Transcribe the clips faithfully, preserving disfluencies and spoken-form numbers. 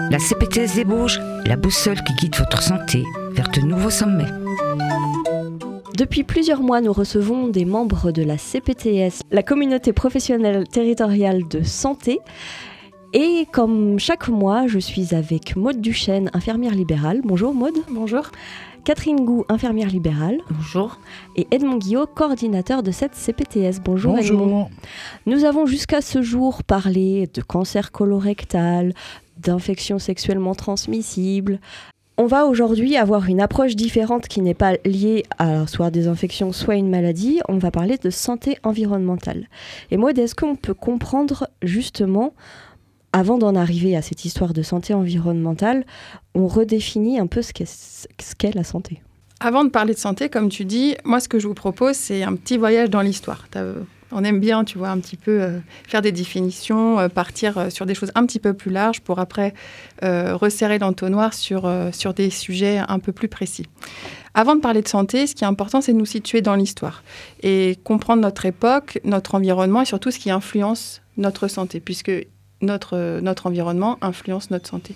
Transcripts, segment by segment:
La C P T S des Bauges, la boussole qui guide votre santé vers de nouveaux sommets. Depuis plusieurs mois, nous recevons des membres de la C P T S, la communauté professionnelle territoriale de santé. Et comme chaque mois, je suis avec Maude Duchesne, infirmière libérale. Bonjour Maude. Bonjour. Catherine Gou, infirmière libérale. Bonjour. Et Edmond Guillot, coordinateur de cette C P T S. Bonjour, Bonjour. Edmond. Nous avons jusqu'à ce jour parlé de cancer colorectal, d'infections sexuellement transmissibles. On va aujourd'hui avoir une approche différente qui n'est pas liée à soit des infections, soit une maladie. On va parler de santé environnementale. Et Maude, est-ce qu'on peut comprendre justement, avant d'en arriver à cette histoire de santé environnementale, on redéfinit un peu ce qu'est, ce qu'est la santé? Avant de parler de santé, comme tu dis, moi ce que je vous propose, c'est un petit voyage dans l'histoire. T'as, on aime bien, tu vois, un petit peu euh, faire des définitions, euh, partir euh, sur des choses un petit peu plus larges pour après euh, resserrer l'entonnoir sur, euh, sur des sujets un peu plus précis. Avant de parler de santé, ce qui est important, c'est de nous situer dans l'histoire et comprendre notre époque, notre environnement et surtout ce qui influence notre santé, puisque notre, notre environnement influence notre santé.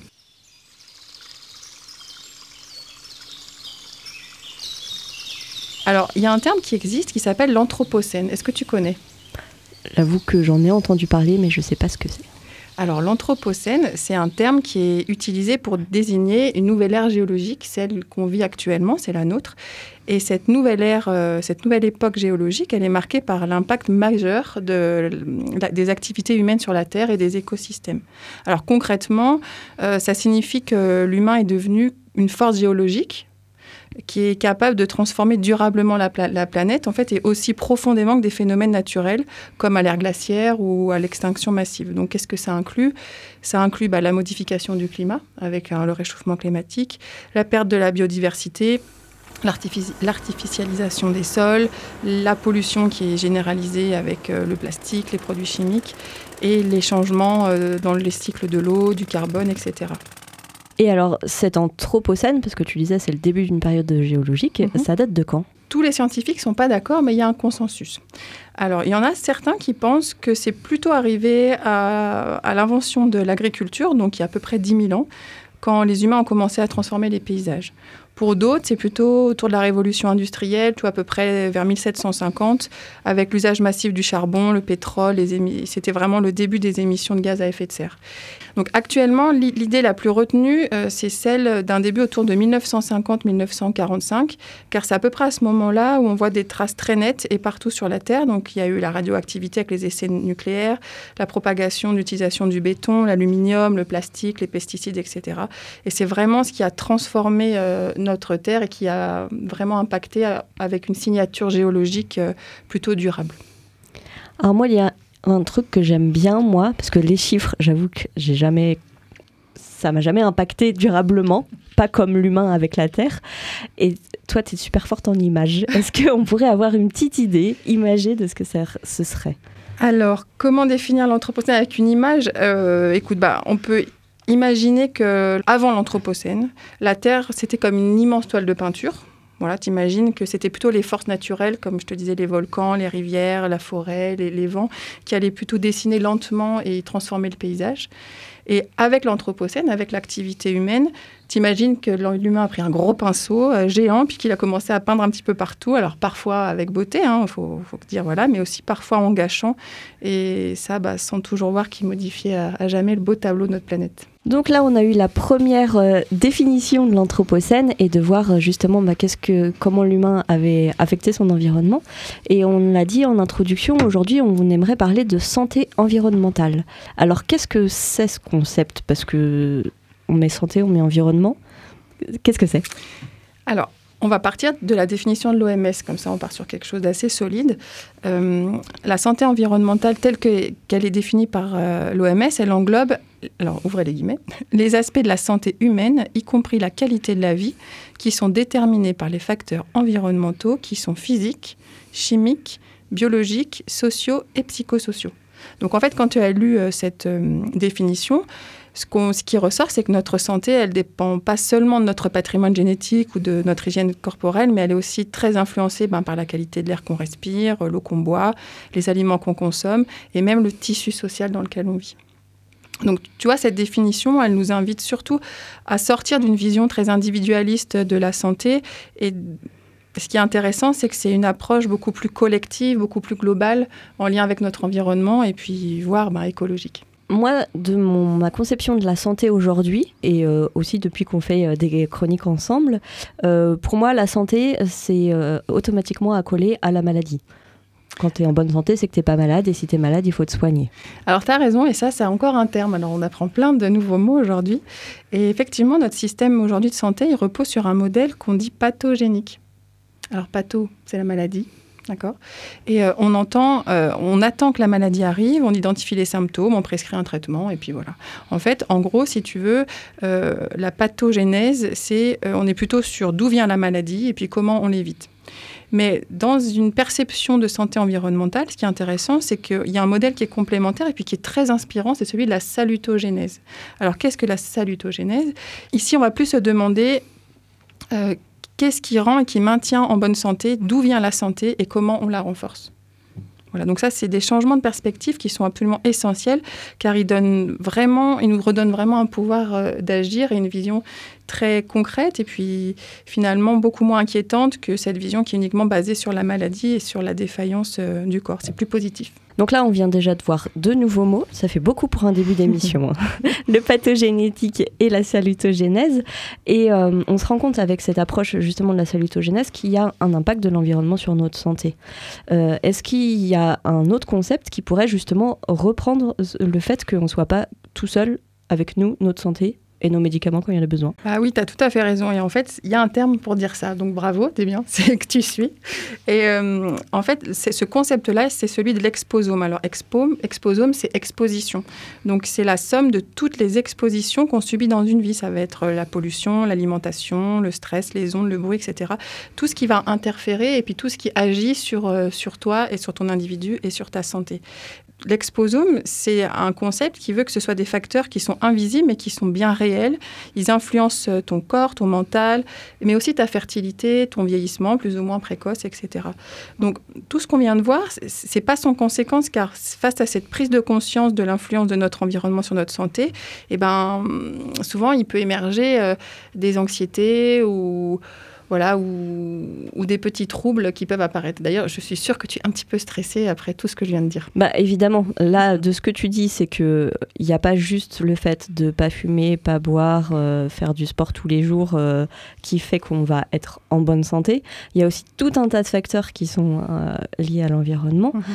Alors, il y a un terme qui existe qui s'appelle l'anthropocène. Est-ce que tu connais ? J'avoue que j'en ai entendu parler, mais je ne sais pas ce que c'est. Alors, l'anthropocène, c'est un terme qui est utilisé pour désigner une nouvelle ère géologique, celle qu'on vit actuellement, c'est la nôtre. Et cette nouvelle ère, euh, cette nouvelle époque géologique, elle est marquée par l'impact majeur de, la, des activités humaines sur la Terre et des écosystèmes. Alors, concrètement, euh, ça signifie que l'humain est devenu une force géologique qui est capable de transformer durablement la, pla- la planète, en fait, et aussi profondément que des phénomènes naturels, comme à l'ère glaciaire ou à l'extinction massive. Donc, qu'est-ce que ça inclut ? Ça inclut bah, la modification du climat, avec hein, le réchauffement climatique, la perte de la biodiversité, l'artifici- l'artificialisation des sols, la pollution qui est généralisée avec euh, le plastique, les produits chimiques, et les changements euh, dans les cycles de l'eau, du carbone, et cetera. Et alors, cet anthropocène, parce que tu disais c'est le début d'une période géologique, mm-hmm. ça date de quand ? Tous les scientifiques ne sont pas d'accord, mais il y a un consensus. Alors, il y en a certains qui pensent que c'est plutôt arrivé à, à l'invention de l'agriculture, donc il y a à peu près dix mille ans, quand les humains ont commencé à transformer les paysages. Pour d'autres, c'est plutôt autour de la révolution industrielle, tout à peu près vers mille sept cent cinquante, avec l'usage massif du charbon, le pétrole, les émi- c'était vraiment le début des émissions de gaz à effet de serre. Donc actuellement, l'idée la plus retenue, euh, c'est celle d'un début autour de dix-neuf cent cinquante à dix-neuf cent quarante-cinq, car c'est à peu près à ce moment-là où on voit des traces très nettes et partout sur la Terre. Donc il y a eu la radioactivité avec les essais nucléaires, la propagation de l'utilisation du béton, l'aluminium, le plastique, les pesticides, et cetera. Et c'est vraiment ce qui a transformé euh, notre Terre et qui a vraiment impacté euh, avec une signature géologique euh, plutôt durable. Alors moi, il y a un truc que j'aime bien, moi, parce que les chiffres, j'avoue que j'ai jamais, ça m'a jamais impacté durablement, pas comme l'humain avec la Terre. Et toi, tu es super forte en images. Est-ce qu'on pourrait avoir une petite idée imagée de ce que ça, ce serait ? Alors, comment définir l'anthropocène avec une image ? euh, Écoute, bah, on peut imaginer qu'avant l'anthropocène, la Terre, c'était comme une immense toile de peinture. Voilà, t'imagines que c'était plutôt les forces naturelles, comme je te disais, les volcans, les rivières, la forêt, les, les vents, qui allaient plutôt dessiner lentement et transformer le paysage. Et avec l'anthropocène, avec l'activité humaine, t'imagines que l'humain a pris un gros pinceau euh, géant, puis qu'il a commencé à peindre un petit peu partout. Alors parfois avec beauté, il hein, faut, faut dire, voilà, mais aussi parfois en gâchant. Et ça, bah, sans toujours voir qu'il modifiait à, à jamais le beau tableau de notre planète. Donc là, on a eu la première euh, définition de l'anthropocène et de voir euh, justement bah, qu'est-ce que, comment l'humain avait affecté son environnement. Et on l'a dit en introduction, aujourd'hui, on aimerait parler de santé environnementale. Alors, qu'est-ce que c'est ce concept ? Parce que on met santé, on met environnement. Qu'est-ce que c'est ? Alors, on va partir de la définition de l'O M S, comme ça on part sur quelque chose d'assez solide. Euh, la santé environnementale telle que, qu'elle est définie par euh, l'O M S, elle englobe, alors ouvrez les guillemets, les aspects de la santé humaine, y compris la qualité de la vie, qui sont déterminés par les facteurs environnementaux qui sont physiques, chimiques, biologiques, sociaux et psychosociaux. Donc en fait, quand tu as lu euh, cette euh, définition, Ce, qu'on, ce qui ressort, c'est que notre santé, elle ne dépend pas seulement de notre patrimoine génétique ou de notre hygiène corporelle, mais elle est aussi très influencée ben, par la qualité de l'air qu'on respire, l'eau qu'on boit, les aliments qu'on consomme et même le tissu social dans lequel on vit. Donc, tu vois, cette définition, elle nous invite surtout à sortir d'une vision très individualiste de la santé. Et ce qui est intéressant, c'est que c'est une approche beaucoup plus collective, beaucoup plus globale, en lien avec notre environnement et puis, voire ben, écologique. Moi, de mon, ma conception de la santé aujourd'hui, et euh, aussi depuis qu'on fait euh, des chroniques ensemble, euh, pour moi, la santé, c'est euh, automatiquement accolé à la maladie. Quand tu es en bonne santé, c'est que tu n'es pas malade, et si tu es malade, il faut te soigner. Alors, tu as raison, et ça, c'est encore un terme. Alors, on apprend plein de nouveaux mots aujourd'hui. Et effectivement, notre système aujourd'hui de santé, il repose sur un modèle qu'on dit pathogénique. Alors, patho, c'est la maladie. D'accord. Et euh, on entend, euh, on attend que la maladie arrive, on identifie les symptômes, on prescrit un traitement, et puis voilà. En fait, en gros, si tu veux, euh, la pathogénèse, c'est, euh, on est plutôt sur d'où vient la maladie et puis comment on l'évite. Mais dans une perception de santé environnementale, ce qui est intéressant, c'est qu'il y a un modèle qui est complémentaire et puis qui est très inspirant, c'est celui de la salutogénèse. Alors, qu'est-ce que la salutogénèse ? Ici, on va plus se demander euh, qu'est-ce qui rend et qui maintient en bonne santé, d'où vient la santé et comment on la renforce. Voilà, donc ça, c'est des changements de perspective qui sont absolument essentiels, car ils, donnent vraiment, ils nous redonnent vraiment un pouvoir euh, d'agir et une vision très concrète et puis finalement beaucoup moins inquiétante que cette vision qui est uniquement basée sur la maladie et sur la défaillance euh, du corps. C'est plus positif. Donc là, on vient déjà de voir deux nouveaux mots. Ça fait beaucoup pour un début d'émission. Hein. Le pathogénétique et la salutogénèse. Et euh, on se rend compte avec cette approche justement de la salutogénèse qu'il y a un impact de l'environnement sur notre santé. Euh, est-ce qu'il y a un autre concept qui pourrait justement reprendre le fait qu'on ne soit pas tout seul avec nous, notre santé et nos médicaments quand il y en a besoin? Ah oui, tu as tout à fait raison. Et en fait, il y a un terme pour dire ça. Donc bravo, t'es bien, c'est que tu suis. Et euh, en fait, c'est, ce concept-là, c'est celui de l'exposome. Alors expo, exposome, c'est exposition. Donc c'est la somme de toutes les expositions qu'on subit dans une vie. Ça va être la pollution, l'alimentation, le stress, les ondes, le bruit, et cetera. Tout ce qui va interférer et puis tout ce qui agit sur, euh, sur toi et sur ton individu et sur ta santé. L'exposome, c'est un concept qui veut que ce soit des facteurs qui sont invisibles mais qui sont bien réels. Ils influencent ton corps, ton mental, mais aussi ta fertilité, ton vieillissement plus ou moins précoce, et cetera. Donc, tout ce qu'on vient de voir, c'est pas sans conséquence, car face à cette prise de conscience de l'influence de notre environnement sur notre santé, eh ben, souvent, il peut émerger euh, des anxiétés ou... Voilà, ou, ou des petits troubles qui peuvent apparaître. D'ailleurs, je suis sûre que tu es un petit peu stressée après tout ce que je viens de dire. Bah, évidemment, là, de ce que tu dis, c'est qu'il n'y a pas juste le fait de ne pas fumer, pas boire, euh, faire du sport tous les jours euh, qui fait qu'on va être en bonne santé. Il y a aussi tout un tas de facteurs qui sont euh, liés à l'environnement. Mmh.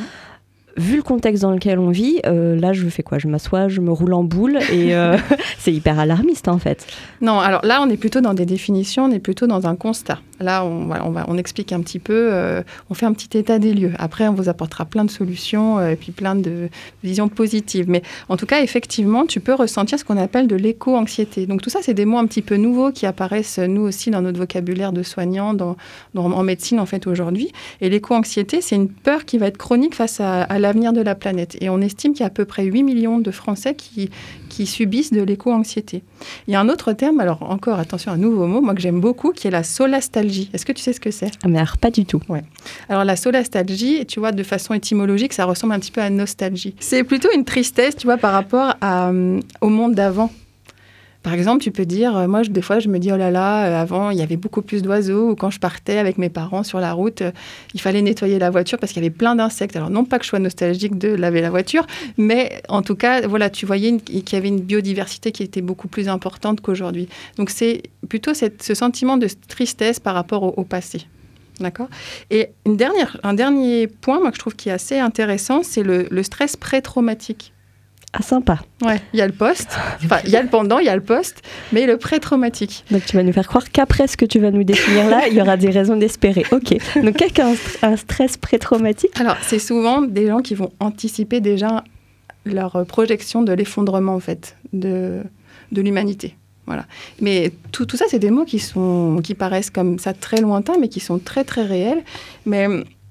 Vu le contexte dans lequel on vit, euh, là, je fais quoi ? Je m'assois, je me roule en boule et euh, c'est hyper alarmiste, en fait. Non, alors là, on est plutôt dans des définitions, on est plutôt dans un constat. Là, on, voilà, on, va, on explique un petit peu, euh, on fait un petit état des lieux. Après, on vous apportera plein de solutions euh, et puis plein de visions positives. Mais en tout cas, effectivement, tu peux ressentir ce qu'on appelle de l'éco-anxiété. Donc tout ça, c'est des mots un petit peu nouveaux qui apparaissent, nous aussi, dans notre vocabulaire de soignants, dans, dans, en médecine, en fait, aujourd'hui. Et l'éco-anxiété, c'est une peur qui va être chronique face à, à l'avenir de la planète. Et on estime qu'il y a à peu près huit millions de Français qui, qui subissent de l'éco-anxiété. Il y a un autre terme, alors encore, attention, un nouveau mot, moi que j'aime beaucoup, qui est la solastalgie. Est-ce que tu sais ce que c'est ? Ah, mais alors, pas du tout. Ouais. Alors la solastalgie, tu vois, de façon étymologique, ça ressemble un petit peu à nostalgie. C'est plutôt une tristesse, tu vois, par rapport à, euh, au monde d'avant. Par exemple, tu peux dire, euh, moi, je, des fois, je me dis, oh là là, euh, avant, il y avait beaucoup plus d'oiseaux, ou quand je partais avec mes parents sur la route, euh, il fallait nettoyer la voiture parce qu'il y avait plein d'insectes. Alors, non pas que je sois nostalgique de laver la voiture, mais en tout cas, voilà, tu voyais une, qu'il y avait une biodiversité qui était beaucoup plus importante qu'aujourd'hui. Donc, c'est plutôt cette, ce sentiment de tristesse par rapport au, au passé. D'accord ? Et une dernière, un dernier point, moi, que je trouve qui est assez intéressant, c'est le, le stress pré-traumatique. Ah, sympa. Ouais, il y a le post, enfin, il y a le pendant, il y a le post, mais le pré-traumatique. Donc, tu vas nous faire croire qu'après ce que tu vas nous définir là, il y aura des raisons d'espérer. Ok. Donc, qu'est-ce qu'un un stress pré-traumatique ? Alors, c'est souvent des gens qui vont anticiper déjà leur projection de l'effondrement, en fait, de, de l'humanité. Voilà. Mais tout, tout ça, c'est des mots qui, sont, qui paraissent comme ça très lointains, mais qui sont très, très réels. Mais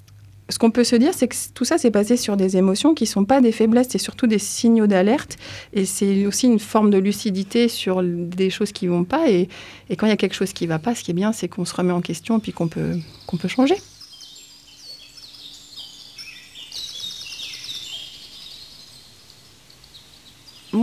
ce qu'on peut se dire, c'est que tout ça, c'est basé sur des émotions qui ne sont pas des faiblesses, c'est surtout des signaux d'alerte. Et c'est aussi une forme de lucidité sur des choses qui ne vont pas. Et, et quand il y a quelque chose qui ne va pas, ce qui est bien, c'est qu'on se remet en question et puis qu'on peut, qu'on peut changer.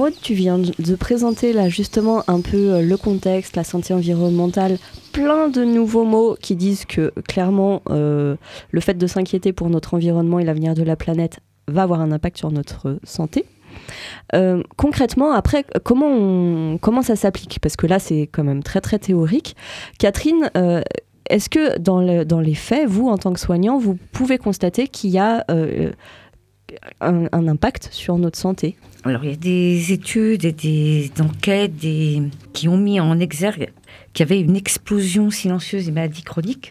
Maud, tu viens de présenter là justement un peu le contexte, la santé environnementale, plein de nouveaux mots qui disent que clairement euh, le fait de s'inquiéter pour notre environnement et l'avenir de la planète va avoir un impact sur notre santé. Euh, concrètement, après, comment, on, comment ça s'applique ? Parce que là, c'est quand même très très théorique. Catherine, euh, est-ce que dans, le, dans les faits, vous, en tant que soignant, vous pouvez constater qu'il y a euh, un, un impact sur notre santé ? Alors, il y a des études et des enquêtes des, qui ont mis en exergue qu'il y avait une explosion silencieuse des maladies chroniques.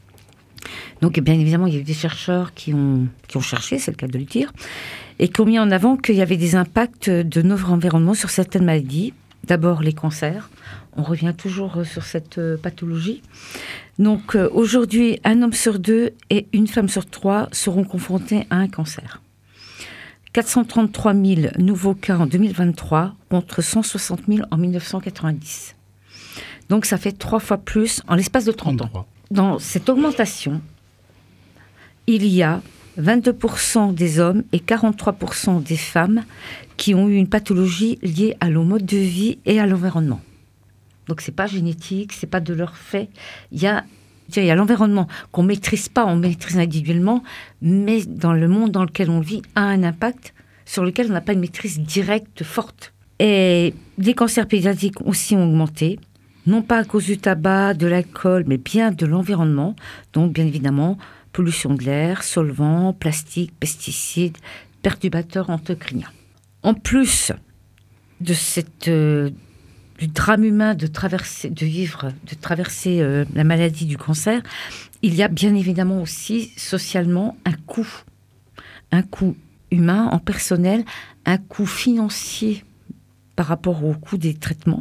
Donc, bien évidemment, il y a eu des chercheurs qui ont, qui ont cherché, c'est le cas de le dire, et qui ont mis en avant qu'il y avait des impacts de notre environnement sur certaines maladies. D'abord, les cancers. On revient toujours sur cette pathologie. Donc, euh, aujourd'hui, un homme sur deux et une femme sur trois seront confrontés à un cancer. quatre cent trente-trois mille nouveaux cas en deux mille vingt-trois contre cent soixante mille en dix-neuf cent quatre-vingt-dix. Donc, ça fait trois fois plus en l'espace de trente ans. Dans cette augmentation, il y a vingt-deux pour cent des hommes et quarante-trois pour cent des femmes qui ont eu une pathologie liée à leur mode de vie et à l'environnement. Donc, ce n'est pas génétique, ce n'est pas de leur fait. Il y a, il y a l'environnement qu'on ne maîtrise pas, on maîtrise individuellement, mais dans le monde dans lequel on vit, a un impact sur lequel on n'a pas une maîtrise directe, forte. Et les cancers pédiatriques aussi ont augmenté, non pas à cause du tabac, de l'alcool, mais bien de l'environnement. Donc, bien évidemment, pollution de l'air, solvants, plastiques, pesticides, perturbateurs endocriniens. En plus de cette, euh, du drame humain de traverser, de vivre, de traverser euh, la maladie du cancer, il y a bien évidemment aussi socialement un coût, un coût humain en personnel, un coût financier par rapport au coût des traitements,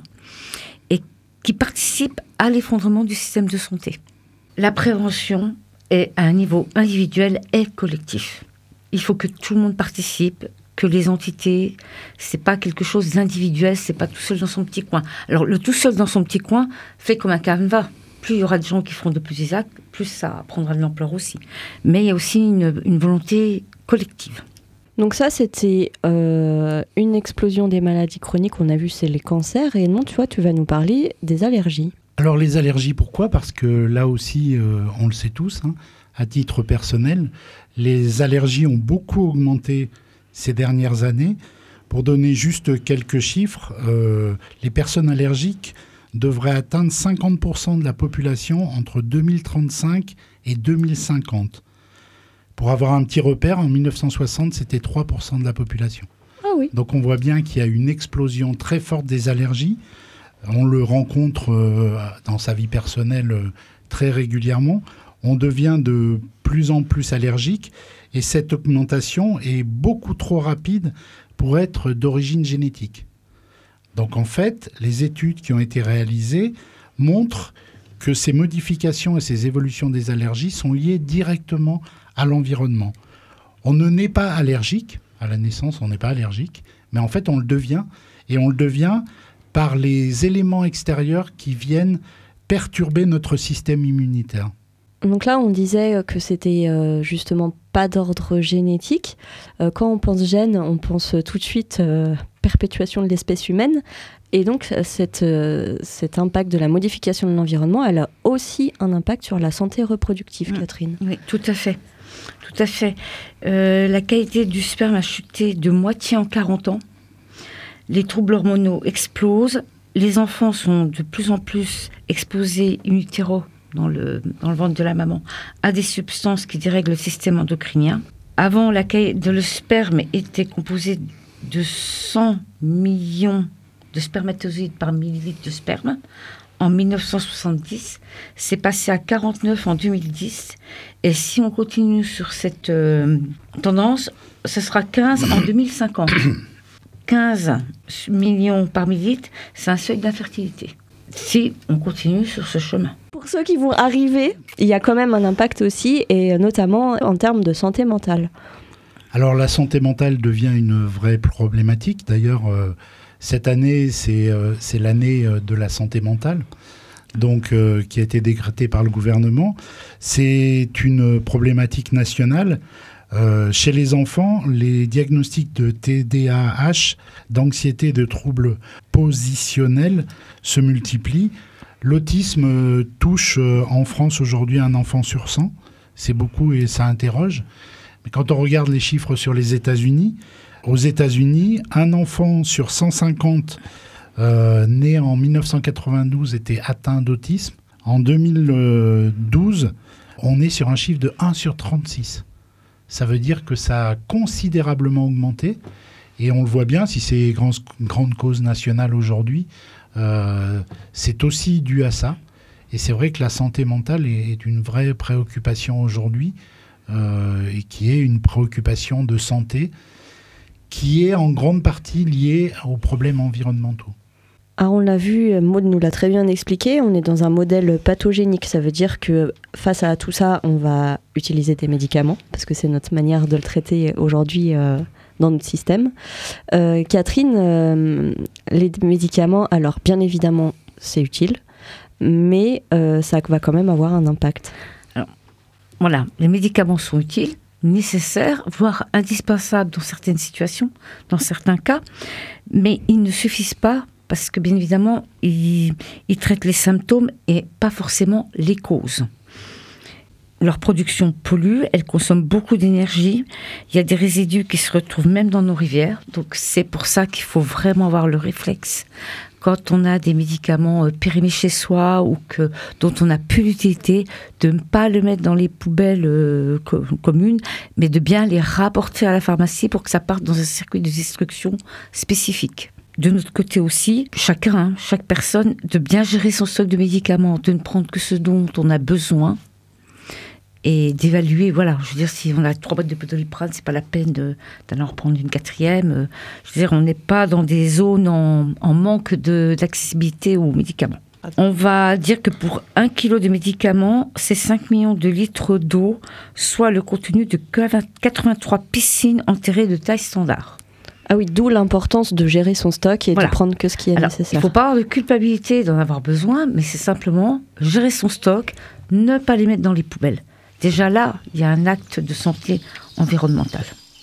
et qui participe à l'effondrement du système de santé. La prévention est à un niveau individuel et collectif. Il faut que tout le monde participe, que les entités, c'est pas quelque chose d'individuel, c'est pas tout seul dans son petit coin. Alors le tout seul dans son petit coin fait comme un canevas. Plus il y aura de gens qui feront de plus des actes, plus ça prendra de l'ampleur aussi. Mais il y a aussi une, une volonté collective. Donc ça, c'était euh, une explosion des maladies chroniques. On a vu, c'est les cancers. Et non, tu vois, tu vas nous parler des allergies. Alors les allergies, pourquoi ? Parce que là aussi, euh, on le sait tous, hein, à titre personnel, les allergies ont beaucoup augmenté ces dernières années. Pour donner juste quelques chiffres, euh, les personnes allergiques devraient atteindre cinquante pour cent de la population entre deux mille trente-cinq et deux mille cinquante. Pour avoir un petit repère, en dix-neuf cent soixante, c'était trois pour cent de la population. Ah oui. Donc on voit bien qu'il y a une explosion très forte des allergies. On le rencontre euh, dans sa vie personnelle euh, très régulièrement. On devient de plus en plus allergique et cette augmentation est beaucoup trop rapide pour être d'origine génétique. Donc en fait, les études qui ont été réalisées montrent que ces modifications et ces évolutions des allergies sont liées directement à l'environnement. On ne naît pas allergique, à la naissance on n'est pas allergique, mais en fait on le devient, et on le devient par les éléments extérieurs qui viennent perturber notre système immunitaire. Donc là, on disait que c'était euh, justement pas d'ordre génétique. Euh, quand on pense gène, on pense tout de suite euh, perpétuation de l'espèce humaine. Et donc, cette, euh, cet impact de la modification de l'environnement, elle a aussi un impact sur la santé reproductive, mmh. Catherine. Oui, tout à fait. Tout à fait. Euh, la qualité du sperme a chuté de moitié en quarante ans. Les troubles hormonaux explosent. Les enfants sont de plus en plus exposés in utero, dans le, dans le ventre de la maman, à des substances qui dérèglent le système endocrinien. Avant, la qualité de le sperme était composé de cent millions de spermatozoïdes par millilitre de sperme. En dix-neuf cent soixante-dix, c'est passé à quarante-neuf en deux mille dix. Et si on continue sur cette euh, tendance, ce sera quinze en deux mille cinquante. quinze millions par millilitre, c'est un seuil d'infertilité. Si on continue sur ce chemin. Pour ceux qui vont arriver, il y a quand même un impact aussi, et notamment en termes de santé mentale. Alors la santé mentale devient une vraie problématique. D'ailleurs, euh, cette année, c'est, euh, c'est l'année de la santé mentale, donc, euh, qui a été décrétée par le gouvernement. C'est une problématique nationale. Euh, chez les enfants, les diagnostics de T D A H, d'anxiété et de troubles positionnels se multiplient. L'autisme euh, touche euh, en France aujourd'hui un enfant sur cent. C'est beaucoup et ça interroge. Mais quand on regarde les chiffres sur les États-Unis, aux États-Unis, un enfant sur cent cinquante euh, né en dix-neuf cent quatre-vingt-douze était atteint d'autisme. En deux mille douze, on est sur un chiffre de un sur trente-six. Ça veut dire que ça a considérablement augmenté. Et on le voit bien, si c'est une grande cause nationale aujourd'hui, euh, c'est aussi dû à ça. Et c'est vrai que la santé mentale est, est une vraie préoccupation aujourd'hui, euh, et qui est une préoccupation de santé qui est en grande partie liée aux problèmes environnementaux. Ah, on l'a vu, Maud nous l'a très bien expliqué, on est dans un modèle pathogénique. Ça veut dire que face à tout ça, on va utiliser des médicaments, parce que c'est notre manière de le traiter aujourd'hui euh, dans notre système. Euh, Catherine, euh, les médicaments, alors bien évidemment, c'est utile, mais euh, ça va quand même avoir un impact. Alors, voilà, les médicaments sont utiles, nécessaires, voire indispensables dans certaines situations, dans certains cas, mais ils ne suffisent pas. Parce que, bien évidemment, ils, ils traitent les symptômes et pas forcément les causes. Leur production pollue, elle consomme beaucoup d'énergie. Il y a des résidus qui se retrouvent même dans nos rivières. Donc, c'est pour ça qu'il faut vraiment avoir le réflexe. Quand on a des médicaments périmés chez soi ou que, dont on n'a plus d'utilité, de ne pas le mettre dans les poubelles euh, co- communes, mais de bien les rapporter à la pharmacie pour que ça parte dans un circuit de destruction spécifique. De notre côté aussi, chacun, hein, chaque personne, de bien gérer son stock de médicaments, de ne prendre que ce dont on a besoin et d'évaluer, voilà, je veux dire, si on a trois boîtes de Doliprane, c'est pas la peine de, d'aller en reprendre une quatrième. Je veux dire, on n'est pas dans des zones en, en manque de, d'accessibilité aux médicaments. On va dire que pour un kilo de médicaments, c'est cinq millions de litres d'eau, soit le contenu de quatre-vingt-trois piscines enterrées de taille standard. Ah oui, d'où l'importance de gérer son stock et voilà. de prendre que ce qui est Alors, nécessaire. Il ne faut pas avoir de culpabilité d'en avoir besoin, mais c'est simplement gérer son stock, ne pas les mettre dans les poubelles. Déjà là, il y a un acte de santé environnementale.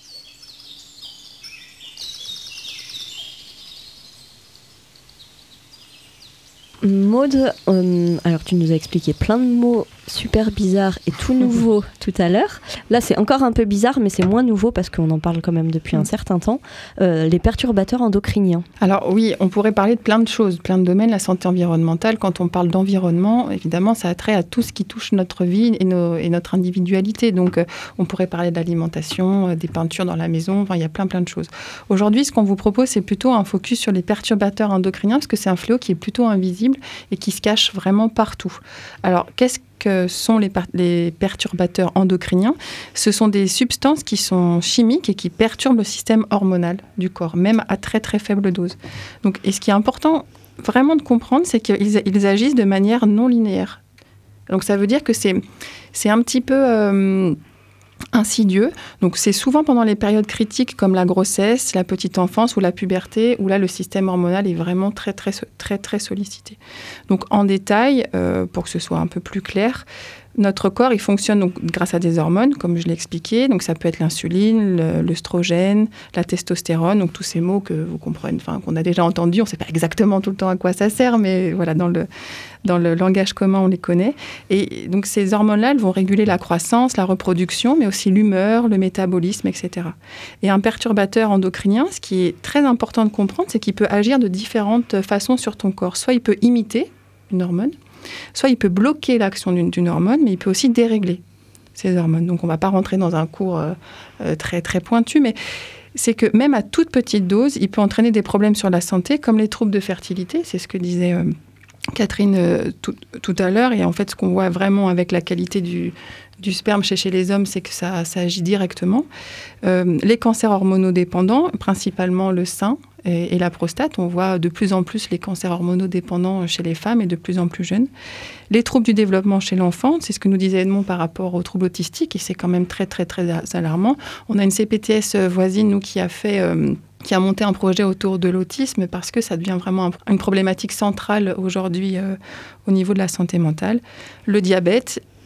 Maud, euh, alors tu nous as expliqué plein de mots super bizarres et tout nouveaux tout à l'heure. Là, c'est encore un peu bizarre, mais c'est moins nouveau parce qu'on en parle quand même depuis un certain temps. Euh, les perturbateurs endocriniens. Alors oui, on pourrait parler de plein de choses, plein de domaines. La santé environnementale, quand on parle d'environnement, évidemment, ça a trait à tout ce qui touche notre vie et, nos, et notre individualité. Donc, euh, on pourrait parler de l'alimentation, euh, des peintures dans la maison. Enfin, il y a plein, plein de choses. Aujourd'hui, ce qu'on vous propose, c'est plutôt un focus sur les perturbateurs endocriniens parce que c'est un fléau qui est plutôt invisible et qui se cache vraiment partout. Alors, qu'est-ce que sont les, par- les perturbateurs endocriniens? Ce sont des substances qui sont chimiques et qui perturbent le système hormonal du corps, même à très très faible dose. Donc, et ce qui est important vraiment de comprendre, c'est qu'ils ils agissent de manière non linéaire. Donc, ça veut dire que c'est, c'est un petit peu... Euh, insidieux. Donc, c'est souvent pendant les périodes critiques comme la grossesse, la petite enfance ou la puberté, où là, le système hormonal est vraiment très, très, très, très sollicité. Donc, en détail, euh, pour que ce soit un peu plus clair, notre corps, il fonctionne donc grâce à des hormones, comme je l'ai expliqué. Donc, ça peut être l'insuline, le, l'œstrogène, la testostérone, donc tous ces mots que vous comprenez, enfin, qu'on a déjà entendus. On ne sait pas exactement tout le temps à quoi ça sert, mais voilà, dans le, dans le langage commun, on les connaît. Et donc, ces hormones-là, elles vont réguler la croissance, la reproduction, mais aussi l'humeur, le métabolisme, et cetera. Et un perturbateur endocrinien, ce qui est très important de comprendre, c'est qu'il peut agir de différentes façons sur ton corps. Soit il peut imiter une hormone, soit il peut bloquer l'action d'une, d'une hormone, mais il peut aussi dérégler ces hormones. Donc, on ne va pas rentrer dans un cours euh, euh, très, très pointu, mais c'est que même à toute petite dose, il peut entraîner des problèmes sur la santé, comme les troubles de fertilité. C'est ce que disait euh, Catherine euh, tout, tout à l'heure. Et en fait, ce qu'on voit vraiment avec la qualité du, du sperme chez, chez les hommes, c'est que ça, ça agit directement. Euh, les cancers hormonodépendants, principalement le sein, et, et la prostate, on voit de plus en plus les cancers hormonodépendants chez les femmes et de plus en plus jeunes. Les troubles du développement chez l'enfant, c'est ce que nous disait Edmond par rapport aux troubles autistiques, et c'est quand même très, très, très alarmant. On a une C P T S voisine, nous, qui a fait... Euh, qui a monté un projet autour de l'autisme parce que ça devient vraiment un, une problématique centrale aujourd'hui euh, au niveau de la santé mentale. Le diabète,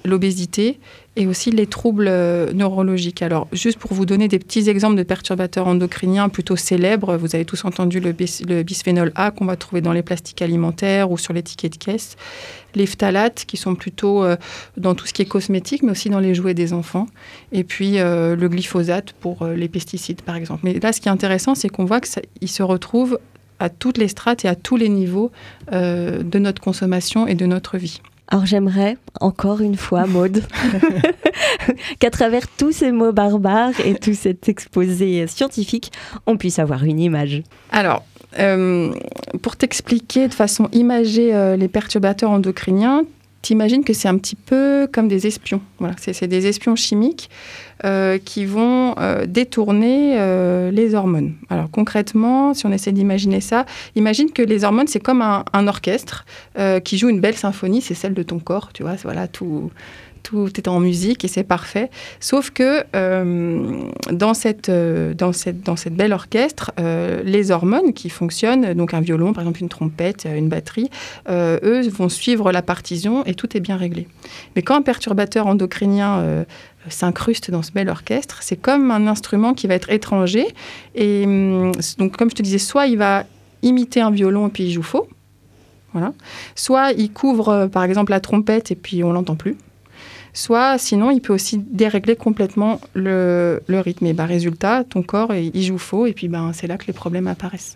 l'obésité et aussi les troubles euh, neurologiques. Alors, juste pour vous donner des petits exemples de perturbateurs endocriniens plutôt célèbres, vous avez tous entendu le, bis- le bisphénol A qu'on va trouver dans les plastiques alimentaires ou sur les tickets de caisse, les phtalates qui sont plutôt euh, dans tout ce qui est cosmétique, mais aussi dans les jouets des enfants, et puis euh, le glyphosate pour euh, les pesticides, par exemple. Mais là, ce qui est intéressant, c'est qu'on voit qu'il se retrouve à toutes les strates et à tous les niveaux euh, de notre consommation et de notre vie. Alors j'aimerais, encore une fois, Maud, qu'à travers tous ces mots barbares et tout cet exposé scientifique, on puisse avoir une image. Alors, euh, pour t'expliquer de façon imagée euh, les perturbateurs endocriniens, t'imagines que c'est un petit peu comme des espions. Voilà, c'est, c'est des espions chimiques euh, qui vont euh, détourner euh, les hormones. Alors concrètement, si on essaie d'imaginer ça, imagine que les hormones, c'est comme un, un orchestre euh, qui joue une belle symphonie, c'est celle de ton corps, tu vois, voilà, tout... Tout est en musique et c'est parfait. Sauf que euh, dans, cette, euh, dans, cette, dans cette belle orchestre, euh, les hormones qui fonctionnent, donc un violon, par exemple une trompette, une batterie, euh, eux vont suivre la partition et tout est bien réglé. Mais quand un perturbateur endocrinien euh, s'incruste dans ce bel orchestre, c'est comme un instrument qui va être étranger. Et donc, comme je te disais, soit il va imiter un violon et puis il joue faux, voilà. Soit il couvre, euh, par exemple, la trompette et puis on l'entend plus. Soit, sinon, il peut aussi dérégler complètement le, le rythme. Et bah, résultat, ton corps, il joue faux, et puis bah, c'est là que les problèmes apparaissent.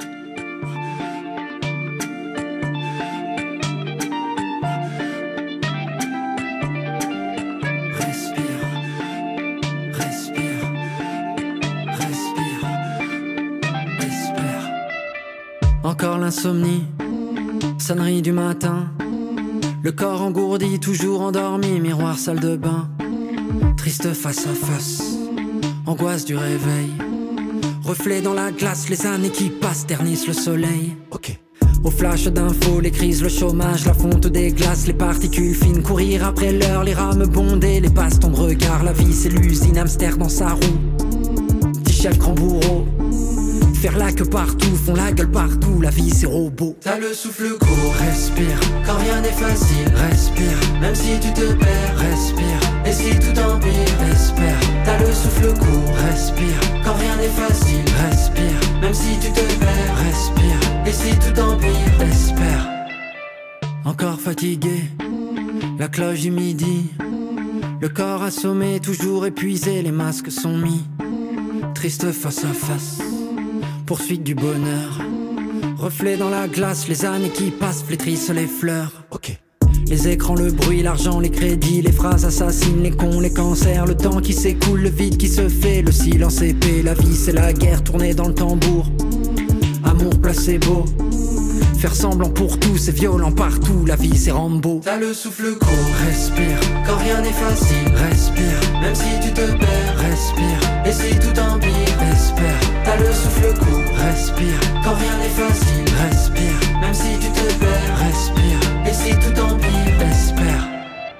Respire, respire, respire, espère. Encore l'insomnie, sonnerie du matin. Le corps engourdi, toujours endormi, miroir, salle de bain. Triste face à face, angoisse du réveil. Reflet dans la glace, les années qui passent ternissent le soleil. Ok. Au flash d'infos, les crises, le chômage, la fonte des glaces, les particules fines, courir après l'heure, les rames bondées, les bastons de regard. La vie c'est l'usine, hamster dans sa roue. Petit chef grand bourreau. Faire la queue partout, font la gueule partout, la vie c'est robot. T'as le souffle court, respire, quand rien n'est facile, respire. Même si tu te perds, respire. Et si tout empire, espère. T'as le souffle court, respire, quand rien n'est facile, respire. Même si tu te perds, respire. Et si tout empire, espère. Encore fatigué, la cloche du midi. Le corps assommé, toujours épuisé, les masques sont mis. Triste face à face, poursuite du bonheur. Reflet dans la glace, les années qui passent flétrissent les fleurs. Ok. Les écrans, le bruit, l'argent, les crédits, les phrases assassines, les cons, les cancers, le temps qui s'écoule, le vide qui se fait, le silence épais, la vie c'est la guerre tournée dans le tambour. Amour placebo, faire semblant pour tout, c'est violent partout, la vie c'est Rambo. T'as le souffle court, respire, quand rien n'est facile, respire. Même si tu te perds, respire. Et si tout empire, espère. T'as le souffle court, respire, quand rien n'est facile, respire. Même si tu te perds, respire. Et si tout empire, espère.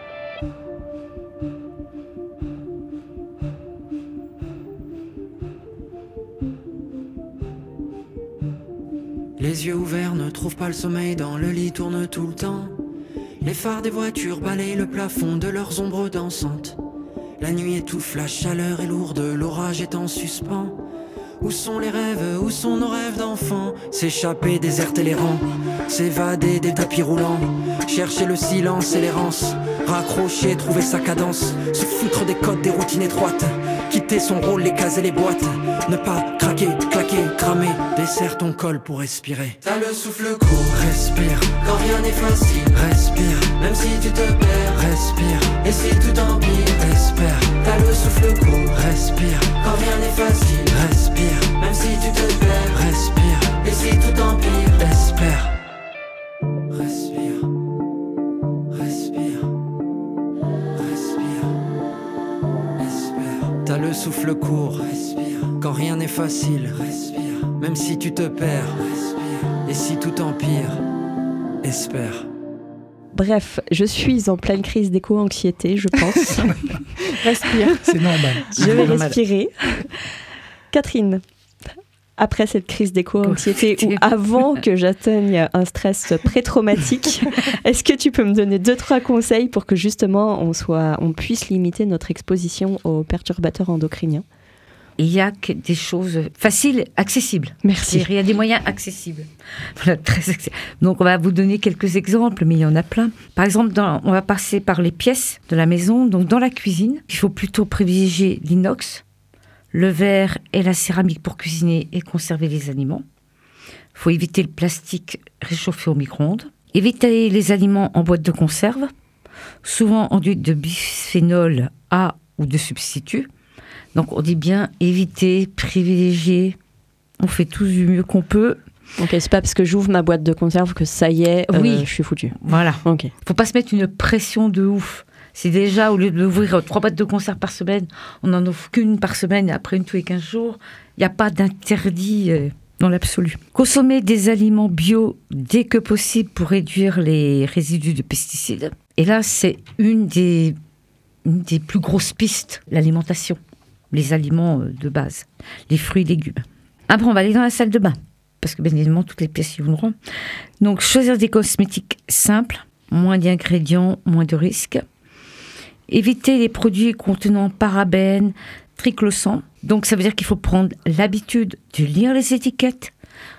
Les yeux ouverts ne trouvent pas le sommeil, dans le lit tournent tout le temps. Les phares des voitures balayent le plafond de leurs ombres dansantes. La nuit étouffe, la chaleur est lourde, l'orage est en suspens. Où sont les rêves, où sont nos rêves d'enfants? S'échapper, déserter les rangs, s'évader des tapis roulants. Chercher le silence et l'errance, raccrocher, trouver sa cadence. Se foutre des codes, des routines étroites. Quitter son rôle, les cases et les boîtes. Ne pas craquer, claquer, cramer. Desserre ton col pour respirer. T'as le souffle court, respire. Quand rien n'est facile, respire. Même si tu te perds, respire. Et si tout empire, espère. T'as le souffle court, respire. Quand rien n'est facile, respire. Même si tu te perds, respire. Et si tout empire, espère. Respire. Respire. Respire. Espère. T'as le souffle court, respire. Quand rien n'est facile, respire. Même si tu te perds, respire. Et si tout empire, espère. Bref, je suis en pleine crise d'éco-anxiété, je pense. Respire. C'est normal. Je vais respirer. Catherine, après cette crise d'éco-anxiété ou avant que j'atteigne un stress pré-traumatique, est-ce que tu peux me donner deux, trois conseils pour que justement on, soit, on puisse limiter notre exposition aux perturbateurs endocriniens ? Il y a que des choses faciles, accessibles. Merci. Il y a des moyens accessibles. Voilà, très accessibles. Donc, on va vous donner quelques exemples, mais il y en a plein. Par exemple, dans, on va passer par les pièces de la maison. Donc, dans la cuisine, il faut plutôt privilégier l'inox, le verre et la céramique pour cuisiner et conserver les aliments. Il faut éviter le plastique réchauffé au micro-ondes. Éviter les aliments en boîte de conserve, souvent enduits de bisphénol A ou de substituts. Donc, on dit bien éviter, privilégier. On fait tous du mieux qu'on peut. Ok, c'est pas parce que j'ouvre ma boîte de conserve que ça y est, euh, oui. je suis foutue. Voilà. Ok. Faut pas se mettre une pression de ouf. C'est déjà, au lieu d'ouvrir trois boîtes de conserve par semaine, on n'en ouvre qu'une par semaine et après une tous les quinze jours. Il n'y a pas d'interdit euh, dans l'absolu. Consommer des aliments bio dès que possible pour réduire les résidus de pesticides. Et là, c'est une des, une des plus grosses pistes, l'alimentation. Les aliments de base, les fruits et légumes. Après, on va aller dans la salle de bain, parce que bien évidemment, toutes les pièces y voudront. Donc, choisir des cosmétiques simples, moins d'ingrédients, moins de risques. Éviter les produits contenant parabènes, triclosan. Donc, ça veut dire qu'il faut prendre l'habitude de lire les étiquettes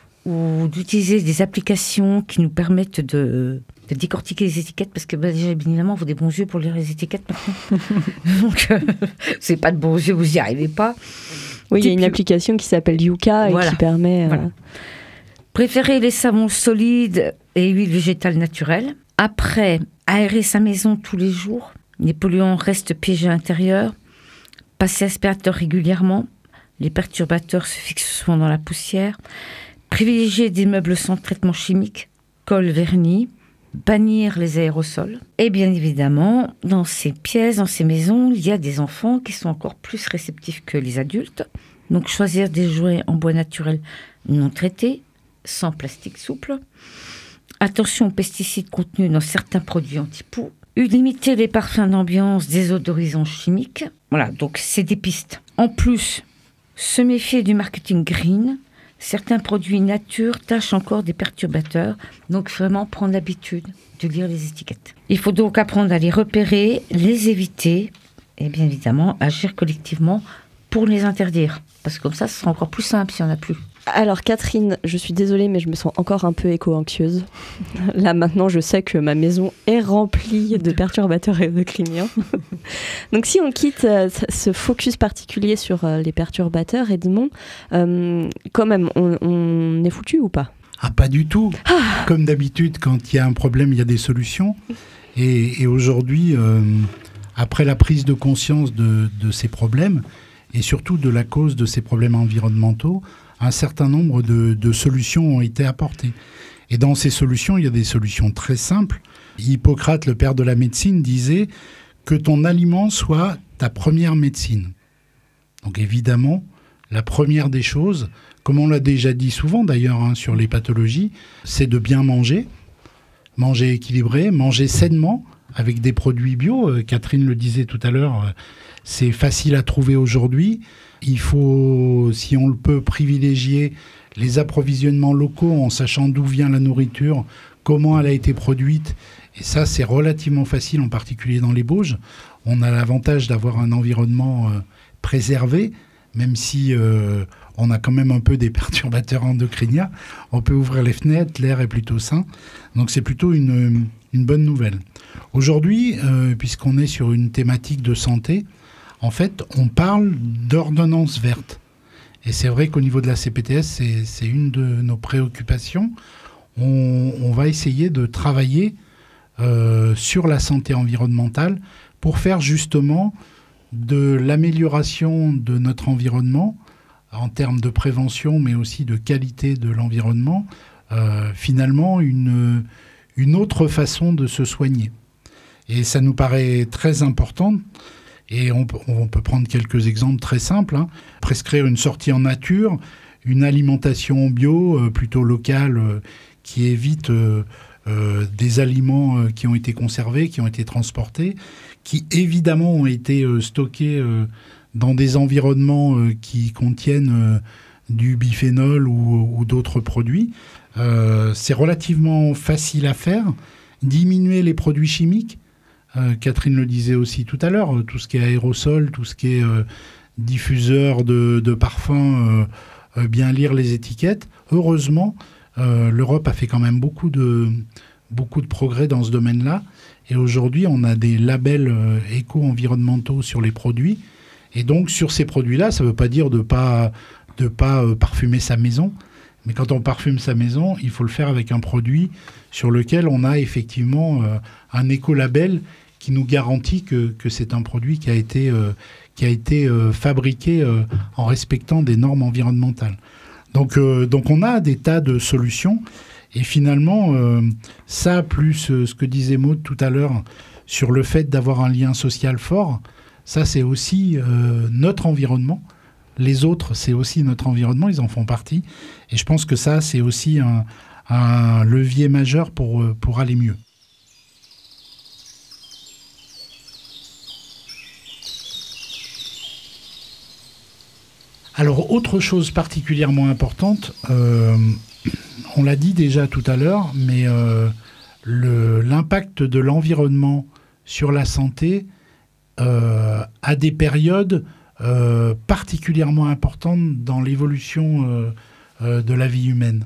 ou d'utiliser des applications qui nous permettent de... de décortiquer les étiquettes, parce que bah, déjà, bien évidemment, il faut des bons yeux pour lire les étiquettes maintenant. Donc, euh, c'est pas de bons yeux, vous n'y arrivez pas. Oui, il y a une application qui s'appelle Yuka et voilà. qui permet... Euh... Voilà. Préférez les savons solides et huiles végétales naturelles. Après, aérer sa maison tous les jours. Les polluants restent piégés à l'intérieur. Passer aspirateur régulièrement. Les perturbateurs se fixent souvent dans la poussière. Privilégier des meubles sans traitement chimique, colle, vernis. Bannir les aérosols. Et bien évidemment, dans ces pièces, dans ces maisons, il y a des enfants qui sont encore plus réceptifs que les adultes. Donc choisir des jouets en bois naturel non traités, sans plastique souple. Attention aux pesticides contenus dans certains produits anti-poux. Limiter les parfums d'ambiance, désodorisants chimiques. Voilà, donc c'est des pistes. En plus, se méfier du marketing green. Certains produits nature tâchent encore des perturbateurs, donc vraiment prendre l'habitude de lire les étiquettes. Il faut donc apprendre à les repérer, les éviter et bien évidemment agir collectivement pour les interdire. Parce que comme ça, ce sera encore plus simple s'il n'y en a plus. Alors Catherine, je suis désolée, mais je me sens encore un peu éco-anxieuse. Là maintenant, je sais que ma maison est remplie de perturbateurs endocriniens. Donc si on quitte euh, ce focus particulier sur euh, les perturbateurs, Edmond, euh, quand même, on, on est foutu ou pas ? Ah, pas du tout. Ah. Comme d'habitude, quand il y a un problème, il y a des solutions. Et, et aujourd'hui, euh, après la prise de conscience de, de ces problèmes, et surtout de la cause de ces problèmes environnementaux, un certain nombre de, de solutions ont été apportées. Et dans ces solutions, il y a des solutions très simples. Hippocrate, le père de la médecine, disait que ton aliment soit ta première médecine. Donc évidemment, la première des choses, comme on l'a déjà dit souvent d'ailleurs hein, sur les pathologies, c'est de bien manger, manger équilibré, manger sainement, avec des produits bio. Euh, Catherine le disait tout à l'heure, euh, c'est facile à trouver aujourd'hui. Il faut, si on le peut, privilégier les approvisionnements locaux en sachant d'où vient la nourriture, comment elle a été produite. Et ça, c'est relativement facile, en particulier dans les Bauges. On a l'avantage d'avoir un environnement euh, préservé, même si euh, on a quand même un peu des perturbateurs endocriniens. On peut ouvrir les fenêtres, l'air est plutôt sain. Donc c'est plutôt une, une bonne nouvelle. Aujourd'hui, euh, puisqu'on est sur une thématique de santé, en fait, on parle d'ordonnance verte. Et c'est vrai qu'au niveau de la C P T S, c'est, c'est une de nos préoccupations. On, on va essayer de travailler euh, sur la santé environnementale pour faire justement de l'amélioration de notre environnement en termes de prévention, mais aussi de qualité de l'environnement, euh, finalement une, une autre façon de se soigner. Et ça nous paraît très important. Et on, on peut prendre quelques exemples très simples. Hein. Prescrire une sortie en nature, une alimentation bio, euh, plutôt locale, euh, qui évite euh, euh, des aliments euh, qui ont été conservés, qui ont été transportés, qui évidemment ont été euh, stockés euh, dans des environnements euh, qui contiennent euh, du biphénol ou, ou d'autres produits. Euh, c'est relativement facile à faire. Diminuer les produits chimiques, euh, Catherine le disait aussi tout à l'heure, tout ce qui est aérosol, tout ce qui est euh, diffuseur de, de parfums, euh, euh, bien lire les étiquettes. Heureusement, euh, l'Europe a fait quand même beaucoup de, beaucoup de progrès dans ce domaine-là. Et aujourd'hui, on a des labels euh, éco-environnementaux sur les produits. Et donc, sur ces produits-là, ça ne veut pas dire de ne pas, de pas euh, parfumer sa maison. Mais quand on parfume sa maison, il faut le faire avec un produit sur lequel on a effectivement euh, un écolabel qui nous garantit que, que c'est un produit qui a été, euh, qui a été euh, fabriqué euh, en respectant des normes environnementales. Donc, euh, donc on a des tas de solutions. Et finalement, euh, ça, plus euh, ce que disait Maud tout à l'heure sur le fait d'avoir un lien social fort, ça, c'est aussi euh, notre environnement. Les autres, c'est aussi notre environnement, ils en font partie. Et je pense que ça, c'est aussi un, un levier majeur pour, pour aller mieux. Alors, autre chose particulièrement importante, euh, on l'a dit déjà tout à l'heure, mais euh, le, l'impact de l'environnement sur la santé euh, a des périodes euh, particulièrement importantes dans l'évolution euh, euh, de la vie humaine.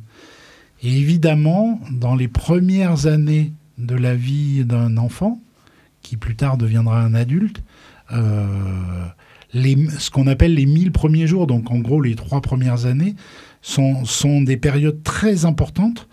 Et évidemment, dans les premières années de la vie d'un enfant, qui plus tard deviendra un adulte, euh, les, ce qu'on appelle les mille premiers jours, donc en gros les trois premières années, sont, sont des périodes très importantes.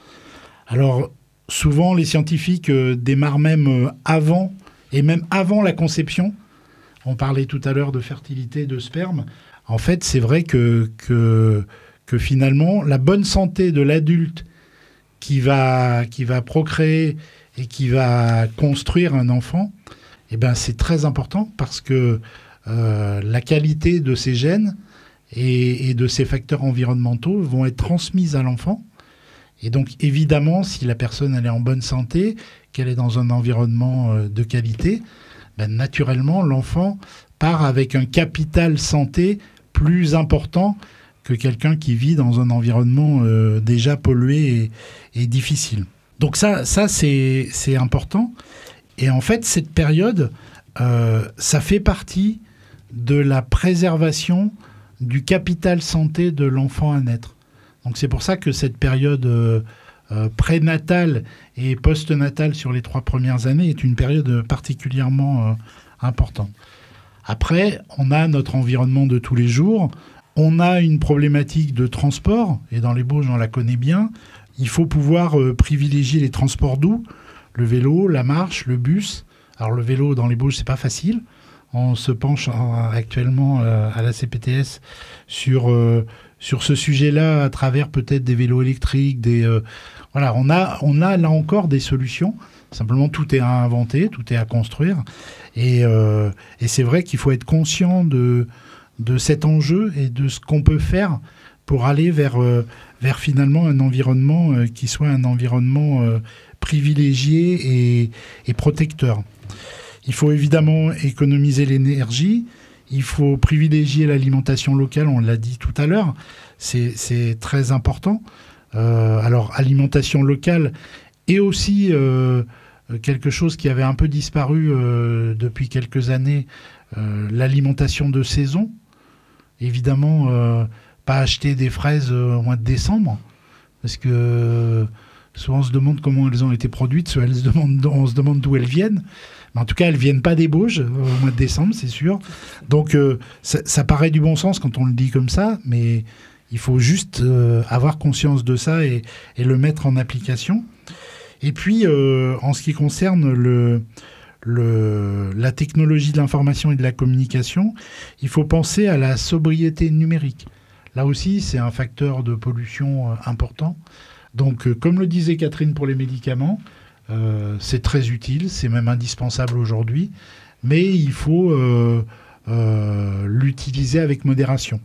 Alors souvent les scientifiques euh, démarrent même euh, avant, et même avant la conception. On parlait tout à l'heure de fertilité, de sperme. En fait, c'est vrai que, que, que finalement, la bonne santé de l'adulte qui va, qui va procréer et qui va construire un enfant, eh ben, c'est très important parce que euh, la qualité de ces gènes et, et de ces facteurs environnementaux vont être transmises à l'enfant. Et donc, évidemment, si la personne elle est en bonne santé, qu'elle est dans un environnement euh, de qualité, ben, naturellement, l'enfant part avec un capital santé plus important que quelqu'un qui vit dans un environnement euh, déjà pollué et, et difficile. Donc ça, ça c'est, c'est important. Et en fait, cette période, euh, ça fait partie de la préservation du capital santé de l'enfant à naître. Donc c'est pour ça que cette période euh, euh, prénatale et postnatale sur les trois premières années est une période particulièrement euh, importante. Après, on a notre environnement de tous les jours. On a une problématique de transport, et dans les Bauges, on la connaît bien. Il faut pouvoir euh, privilégier les transports doux, le vélo, la marche, le bus. Alors le vélo dans les Bauges, c'est pas facile. On se penche en, actuellement euh, à la C P T S sur, euh, sur ce sujet-là à travers peut-être des vélos électriques. Des, euh, voilà, on a, on a là encore des solutions. Simplement, tout est à inventer, tout est à construire. Et, euh, et c'est vrai qu'il faut être conscient de, de cet enjeu et de ce qu'on peut faire pour aller vers, euh, vers finalement un environnement euh, qui soit un environnement euh, privilégié et, et protecteur. Il faut évidemment économiser l'énergie, il faut privilégier l'alimentation locale, on l'a dit tout à l'heure, c'est, c'est très important. Euh, alors, alimentation locale et aussi euh, quelque chose qui avait un peu disparu euh, depuis quelques années, euh, l'alimentation de saison. Évidemment, euh, pas acheter des fraises au mois de décembre, parce que euh, souvent on se demande comment elles ont été produites, soit elles se demandent, on se demande d'où elles viennent. Mais en tout cas, elles ne viennent pas des Bauges au mois de décembre, c'est sûr. Donc, euh, ça, ça paraît du bon sens quand on le dit comme ça, mais il faut juste euh, avoir conscience de ça et, et le mettre en application. Et puis, euh, en ce qui concerne le, le, la technologie de l'information et de la communication, il faut penser à la sobriété numérique. Là aussi, c'est un facteur de pollution euh, important. Donc, euh, comme le disait Catherine pour les médicaments, euh, c'est très utile, c'est même indispensable aujourd'hui, mais il faut euh, euh, l'utiliser avec modération.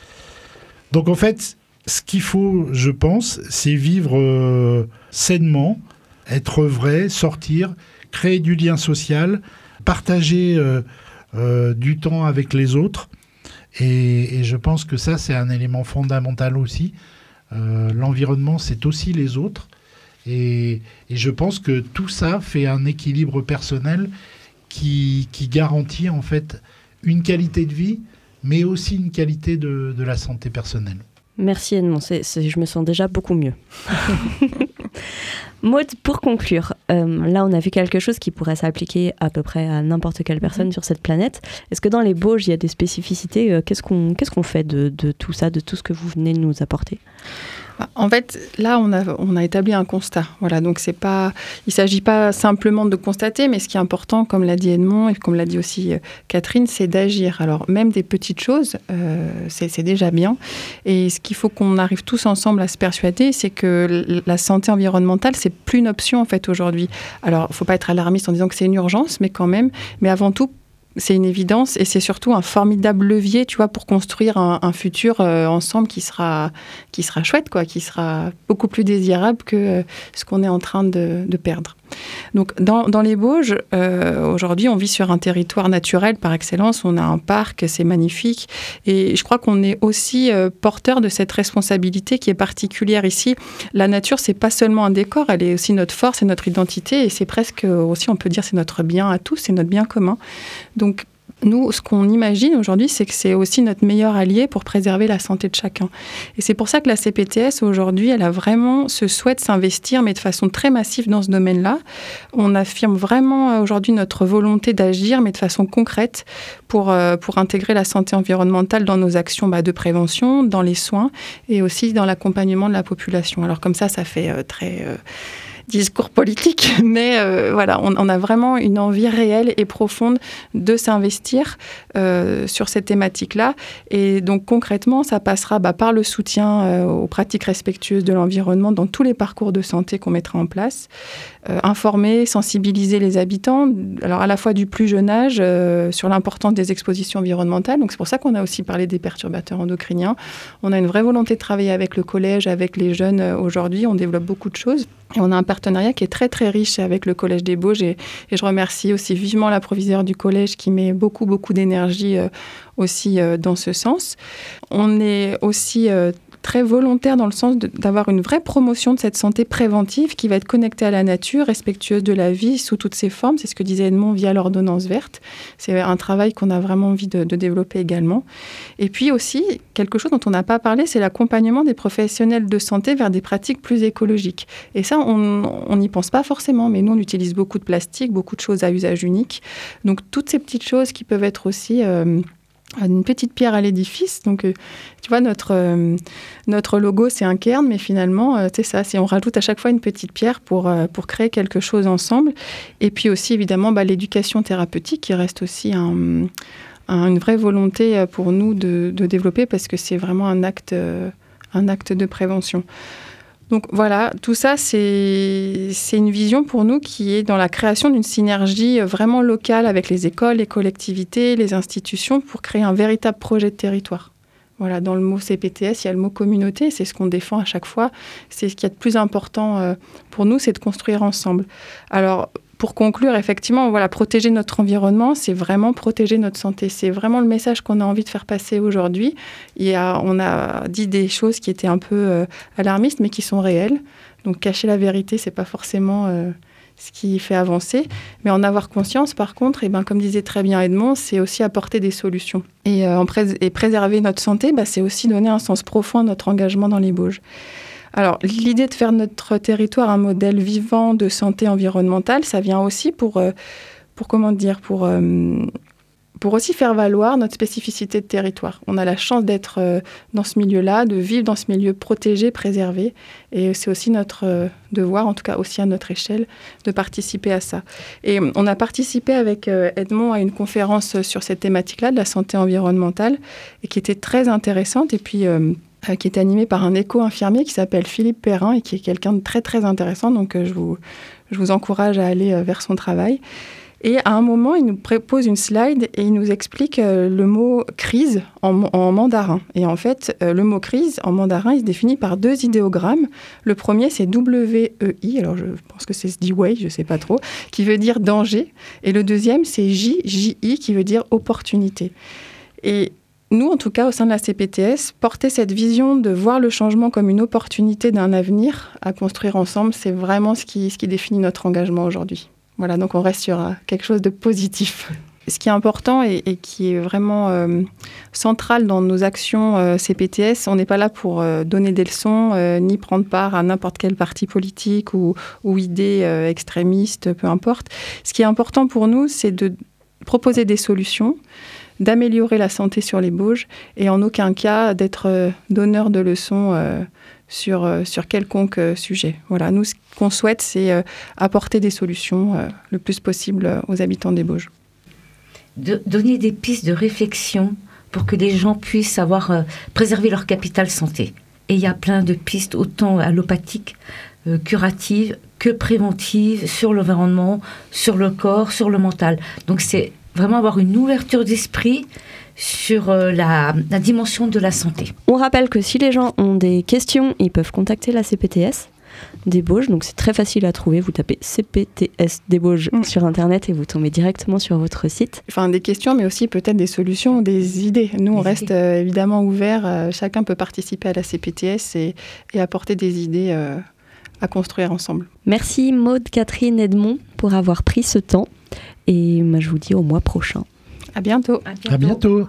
Donc, en fait, ce qu'il faut, je pense, c'est vivre euh, sainement, être vrai, sortir, créer du lien social, partager euh, euh, du temps avec les autres Et, et je pense que ça, c'est un élément fondamental aussi. Euh, l'environnement, c'est aussi les autres. Et, et je pense que tout ça fait un équilibre personnel qui, qui garantit en fait une qualité de vie, mais aussi une qualité de, de la santé personnelle. Merci Edmond, c'est, c'est, je me sens déjà beaucoup mieux. Maud, pour conclure, euh, là on a vu quelque chose qui pourrait s'appliquer à peu près à n'importe quelle personne mmh. sur cette planète. Est-ce que dans les Bauges, il y a des spécificités euh, qu'est-ce qu'on, qu'est-ce qu'on fait de, de tout ça, de tout ce que vous venez de nous apporter ? En fait, là, on a, on a établi un constat. Voilà, donc c'est pas, il ne s'agit pas simplement de constater, mais ce qui est important, comme l'a dit Edmond et comme l'a dit aussi Catherine, c'est d'agir. Alors, même des petites choses, euh, c'est, c'est déjà bien. Et ce qu'il faut qu'on arrive tous ensemble à se persuader, c'est que la santé environnementale, c'est plus une option, en fait, aujourd'hui. Alors, il ne faut pas être alarmiste en disant que c'est une urgence, mais quand même, mais avant tout, c'est une évidence et c'est surtout un formidable levier, tu vois, pour construire un, un futur euh, ensemble qui sera, qui sera chouette, quoi, qui sera beaucoup plus désirable que euh, ce qu'on est en train de, de perdre. Donc, dans, dans les Bauges, euh, aujourd'hui, on vit sur un territoire naturel par excellence. On a un parc, c'est magnifique. Et je crois qu'on est aussi euh, porteur de cette responsabilité qui est particulière ici. La nature, c'est pas seulement un décor, elle est aussi notre force et notre identité. Et c'est presque aussi, on peut dire, c'est notre bien à tous, c'est notre bien commun. Donc, nous, ce qu'on imagine aujourd'hui, c'est que c'est aussi notre meilleur allié pour préserver la santé de chacun. Et c'est pour ça que la C P T S, aujourd'hui, elle a vraiment ce souhait de s'investir, mais de façon très massive dans ce domaine-là. On affirme vraiment aujourd'hui notre volonté d'agir, mais de façon concrète, pour, euh, pour intégrer la santé environnementale dans nos actions bah, de prévention, dans les soins, et aussi dans l'accompagnement de la population. Alors comme ça, ça fait euh, très... Euh, discours politique, mais euh, voilà, on, on a vraiment une envie réelle et profonde de s'investir euh, sur cette thématique-là. Et donc concrètement, ça passera bah, par le soutien euh, aux pratiques respectueuses de l'environnement dans tous les parcours de santé qu'on mettra en place, euh, informer, sensibiliser les habitants, alors à la fois du plus jeune âge euh, sur l'importance des expositions environnementales. Donc c'est pour ça qu'on a aussi parlé des perturbateurs endocriniens. On a une vraie volonté de travailler avec le collège, avec les jeunes euh, aujourd'hui. On développe beaucoup de choses. Et on a un partenariat qui est très, très riche avec le Collège des Bauges. Et, et je remercie aussi vivement la proviseure du collège qui met beaucoup, beaucoup d'énergie euh, aussi euh, dans ce sens. On est aussi euh, très volontaire dans le sens de, d'avoir une vraie promotion de cette santé préventive qui va être connectée à la nature, respectueuse de la vie sous toutes ses formes. C'est ce que disait Edmond via l'ordonnance verte. C'est un travail qu'on a vraiment envie de, de développer également. Et puis aussi, quelque chose dont on n'a pas parlé, c'est l'accompagnement des professionnels de santé vers des pratiques plus écologiques. Et ça, on n'y pense pas forcément, mais nous, on utilise beaucoup de plastique, beaucoup de choses à usage unique. Donc, toutes ces petites choses qui peuvent être aussi... Euh, une petite pierre à l'édifice. Donc, euh, tu vois, notre, euh, notre logo, c'est un cairn, mais finalement, euh, c'est ça. C'est, on rajoute à chaque fois une petite pierre pour, euh, pour créer quelque chose ensemble. Et puis aussi, évidemment, bah, l'éducation thérapeutique qui reste aussi un, un, une vraie volonté pour nous de, de développer parce que c'est vraiment un acte, euh, un acte de prévention. Donc voilà, tout ça, c'est, c'est une vision pour nous qui est dans la création d'une synergie vraiment locale avec les écoles, les collectivités, les institutions pour créer un véritable projet de territoire. Voilà, dans le mot C P T S, il y a le mot communauté, c'est ce qu'on défend à chaque fois. C'est ce qui est de plus important pour nous, c'est de construire ensemble. Alors, pour conclure, effectivement, voilà, protéger notre environnement, c'est vraiment protéger notre santé. C'est vraiment le message qu'on a envie de faire passer aujourd'hui. Il y a, on a dit des choses qui étaient un peu euh, alarmistes, mais qui sont réelles. Donc, cacher la vérité, c'est pas forcément euh, ce qui fait avancer. Mais en avoir conscience, par contre, et ben, comme disait très bien Edmond, c'est aussi apporter des solutions. Et, euh, en prés- et préserver notre santé, bah, c'est aussi donner un sens profond à notre engagement dans les Bauges. Alors, l'idée de faire notre territoire un modèle vivant de santé environnementale, ça vient aussi pour, euh, pour comment dire, pour, euh, pour aussi faire valoir notre spécificité de territoire. On a la chance d'être euh, dans ce milieu-là, de vivre dans ce milieu protégé, préservé. Et c'est aussi notre euh, devoir, en tout cas aussi à notre échelle, de participer à ça. Et on a participé avec euh, Edmond à une conférence sur cette thématique-là, de la santé environnementale, et qui était très intéressante. Et puis... Euh, Euh, qui est animé par un éco-infirmier qui s'appelle Philippe Perrin et qui est quelqu'un de très, très intéressant. Donc, euh, je, vous, je vous encourage à aller euh, vers son travail. Et à un moment, il nous propose une slide et il nous explique euh, le mot « crise » en, en mandarin. Et en fait, euh, le mot « crise » en mandarin, il se définit par deux idéogrammes. Le premier, c'est W E I, alors je pense que c'est « Dwei », je ne sais pas trop, qui veut dire « danger ». Et le deuxième, c'est J J I, qui veut dire « opportunité ». Et nous, en tout cas, au sein de la C P T S, porter cette vision de voir le changement comme une opportunité d'un avenir à construire ensemble, c'est vraiment ce qui, ce qui définit notre engagement aujourd'hui. Voilà, donc on reste sur euh, quelque chose de positif. Ce qui est important et, et qui est vraiment euh, central dans nos actions euh, C P T S, on n'est pas là pour euh, donner des leçons, euh, ni prendre part à n'importe quel parti politique ou, ou idée euh, extrémiste, peu importe. Ce qui est important pour nous, c'est de proposer des solutions, d'améliorer la santé sur les Bauges et en aucun cas d'être euh, donneur de leçons euh, sur, euh, sur quelconque euh, sujet. Voilà, nous, ce qu'on souhaite, c'est euh, apporter des solutions euh, le plus possible euh, aux habitants des Bauges. De donner des pistes de réflexion pour que les gens puissent avoir euh, préserver leur capital santé. Et il y a plein de pistes, autant allopathiques, euh, curatives, que préventives, sur l'environnement, sur le corps, sur le mental. Donc c'est vraiment avoir une ouverture d'esprit sur euh, la, la dimension de la santé. On rappelle que si les gens ont des questions, ils peuvent contacter la C P T S des Bauges, donc c'est très facile à trouver. Vous tapez C P T S des Bauges mmh. sur Internet et vous tombez directement sur votre site. Enfin, des questions, mais aussi peut-être des solutions, des idées. Nous, on des reste euh, évidemment ouverts. Euh, chacun peut participer à la C P T S et, et apporter des idées euh, à construire ensemble. Merci Maude, Catherine, Edmond pour avoir pris ce temps. Et moi, je vous dis au mois prochain. À bientôt. À bientôt. À bientôt.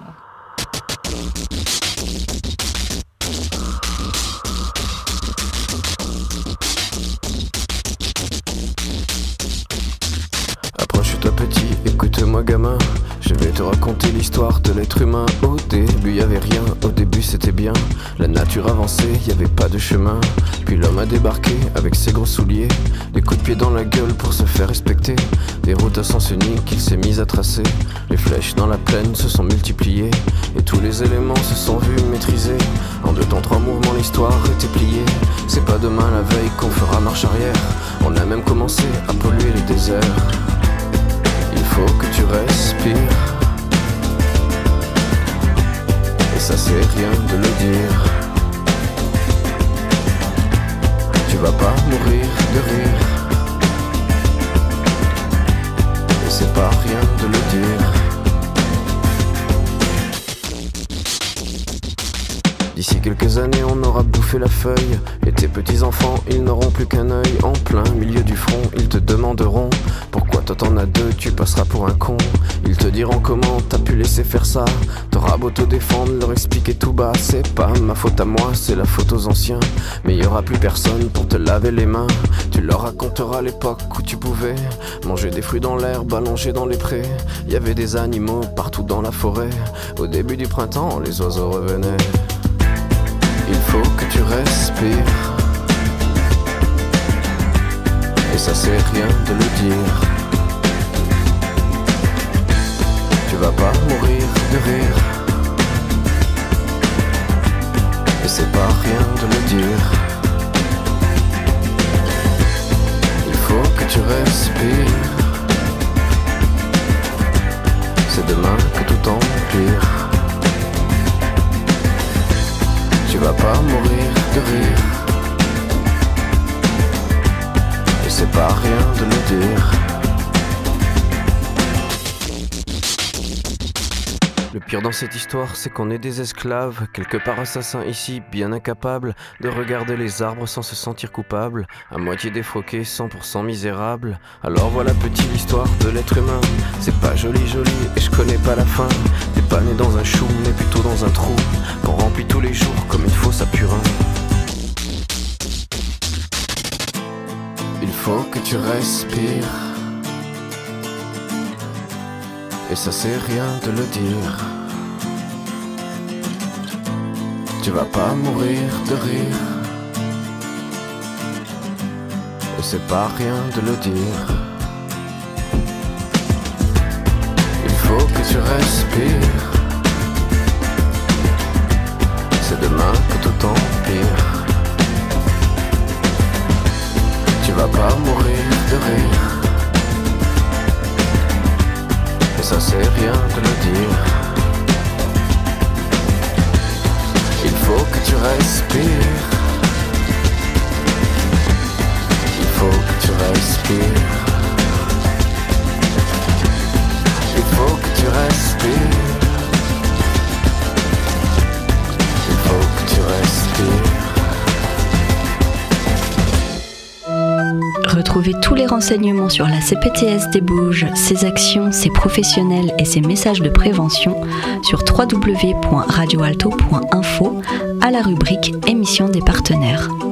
Approche-toi petit, écoute-moi gamin. Je vais te raconter l'histoire de l'être humain. Au début y avait rien, au début c'était bien. La nature avançait, y avait pas de chemin. Puis l'homme a débarqué avec ses gros souliers, des coups de pied dans la gueule pour se faire respecter. Des routes à sens unique qu'il s'est mis à tracer. Les flèches dans la plaine se sont multipliées et tous les éléments se sont vus maîtrisés. En deux temps trois mouvements l'histoire était pliée. C'est pas demain la veille qu'on fera marche arrière. On a même commencé à polluer les déserts. Il faut que tu respires. Et ça c'est rien de le dire. Tu vas pas mourir de rire. Et c'est pas rien de le dire. D'ici quelques années on aura bouffé la feuille. Et tes petits enfants ils n'auront plus qu'un œil. En plein milieu du front ils te demanderont pourquoi toi t'en as deux, tu passeras pour un con. Ils te diront comment t'as pu laisser faire ça. T'auras beau te défendre, leur expliquer tout bas. C'est pas ma faute à moi, c'est la faute aux anciens. Mais y aura plus personne pour te laver les mains. Tu leur raconteras l'époque où tu pouvais manger des fruits dans l'herbe, allongés dans les prés. Y avait des animaux partout dans la forêt. Au début du printemps, les oiseaux revenaient. Il faut que tu respires. Et ça c'est rien de le dire. Tu vas pas mourir de rire. Et c'est pas rien de le dire. Il faut que tu respires. C'est demain que tout empire. Tu vas pas mourir de rire. Et c'est pas rien de le dire. Le pire dans cette histoire, c'est qu'on est des esclaves, quelque part assassins ici, bien incapables de regarder les arbres sans se sentir coupables, à moitié défroqués, cent pour cent misérables. Alors voilà petite l'histoire de l'être humain. C'est pas joli joli et je connais pas la fin. T'es pas né dans un chou, mais plutôt dans un trou qu'on remplit tous les jours comme une fosse à purin. Il faut que tu respires. Et ça c'est rien de le dire. Tu vas pas mourir de rire. Et c'est pas rien de le dire. Il faut que tu respires. C'est demain que tout empire. Tu vas pas mourir de rire. Et ça c'est rien de le dire. Il faut que tu respires. Il faut que tu respires. Il faut que tu respires. renseignements sur la C P T S des Bauges, ses actions, ses professionnels et ses messages de prévention sur w w w point radio alto point info à la rubrique Émission des partenaires.